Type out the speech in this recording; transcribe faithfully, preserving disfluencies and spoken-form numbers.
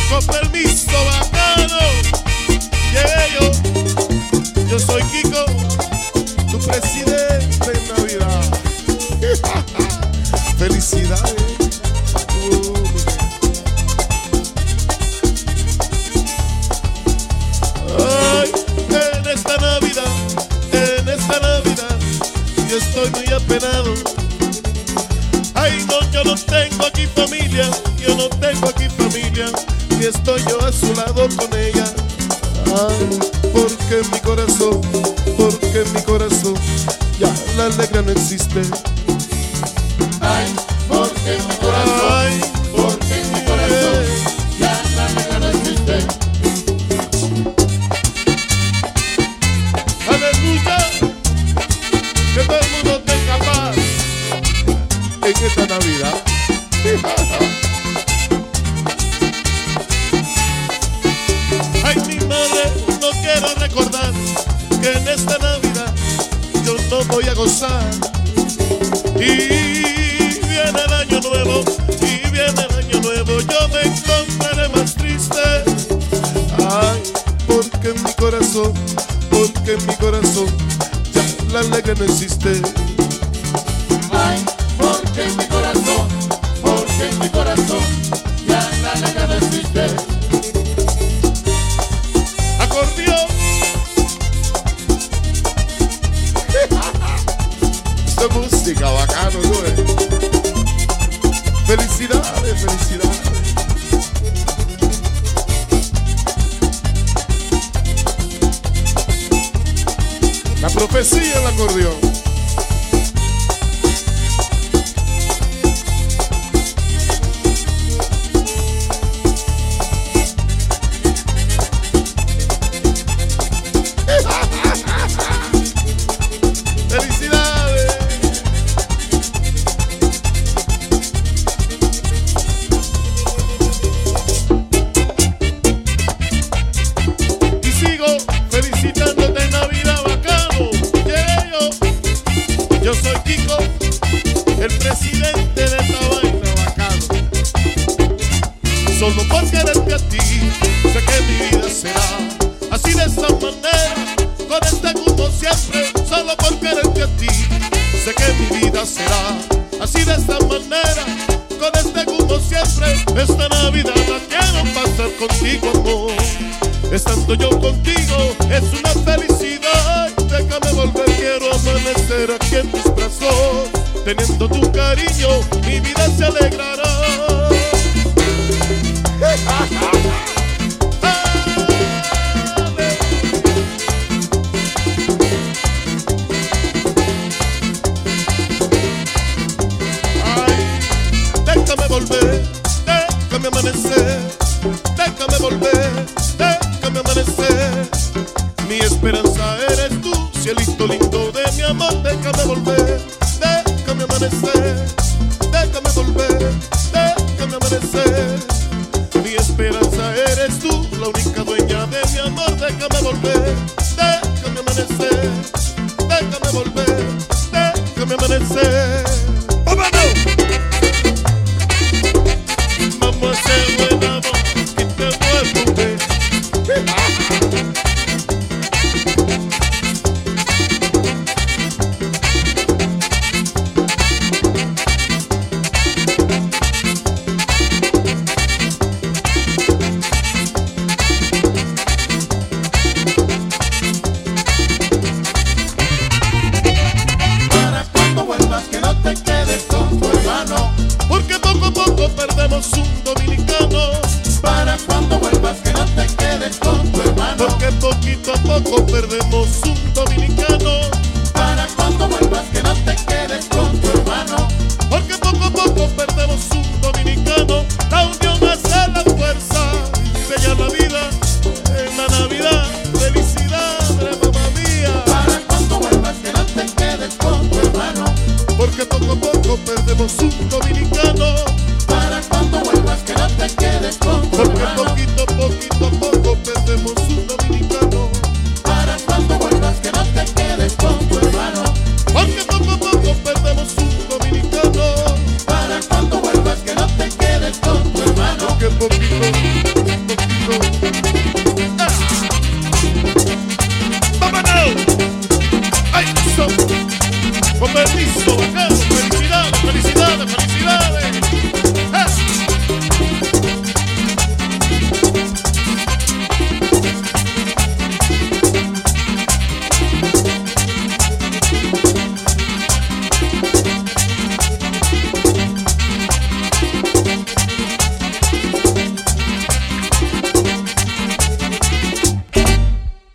Con permiso, bacano. Llegué yo. Yo soy Kiko, tu presidente en Navidad. Felicidades. Ay, en esta Navidad, en esta Navidad, yo estoy muy apenado. Ay, no, yo no tengo aquí familia, yo no tengo aquí familia, y estoy yo a su lado con ella. Ay, porque en mi corazón, porque en mi corazón ya la alegría no existe. Ay, porque en mi corazón, ay, porque en mi corazón ya la alegría no existe. Aleluya, que todo el mundo tenga paz en esta Navidad. Ay, mi madre, no quiero recordar que en esta Navidad yo no voy a gozar. Y viene el año nuevo, y viene el año nuevo, yo me encontraré más triste. Ay, porque en mi corazón, porque en mi corazón ya la alegría no existe. Ay, porque en mi corazón, porque en mi corazón ya la alegría no existe. Acordeón. Esta música bacano, ¿no? Felicidades, felicidades. La profecía del acordeón. ¡Felicidades! Y sigo felicitándote en Navidad, bacano. Llegué yo. Yo soy Kiko, el presidente de esta vaina, bacano. Solo por quererte a ti, sé que mi vida será así de esta manera, con este gusto siempre. Solo por quererte a ti, sé que mi vida será así de esta manera, con este gusto siempre. Esta Navidad la quiero pasar contigo, amor. Estando yo contigo es una felicidad. Déjame volver, quiero amanecer aquí en tus brazos. Teniendo tu cariño, mi vida se alegrará. Déjame volver, déjame amanecer, déjame volver, déjame amanecer. Mi esperanza eres tú, cielito lindo de mi amor. Déjame volver, déjame amanecer, déjame volver, déjame amanecer. Mi esperanza eres tú, la única dueña de mi amor. Déjame volver, déjame amanecer, déjame volver, déjame amanecer. ¡Vámonos! Vamos a hacer buen amor y te vuelvo a ver. Para cuando vuelvas que no te quedes con tu hermano, Porque poco a poco perdemos un dominicano. para cuando vuelvas que no te quedes con tu hermano, Porque poquito a poco perdemos un dominicano. para cuando vuelvas que no te quedes con tu hermano, Porque poco a poco perdemos un dominicano. La unión hace la fuerza, bella la vida en la Navidad. Felicidades, mamá mía. para cuando vuelvas que no te quedes con tu hermano, Porque poco a poco perdemos un dominicano. para cuando vuelvas que no te quedes con tu Porque hermano, poquito, poquito a poco perdemos un dominicano. para cuando vuelvas que no te quedes con tu hermano, Porque poco a poco perdemos un dominicano. para cuando vuelvas que no te quedes con tu hermano, Porque poquito eso. Ah. ¡Vámonos! ¡Ay, eso! Con permiso, bacano. Felicidades, felicidades, felicidades.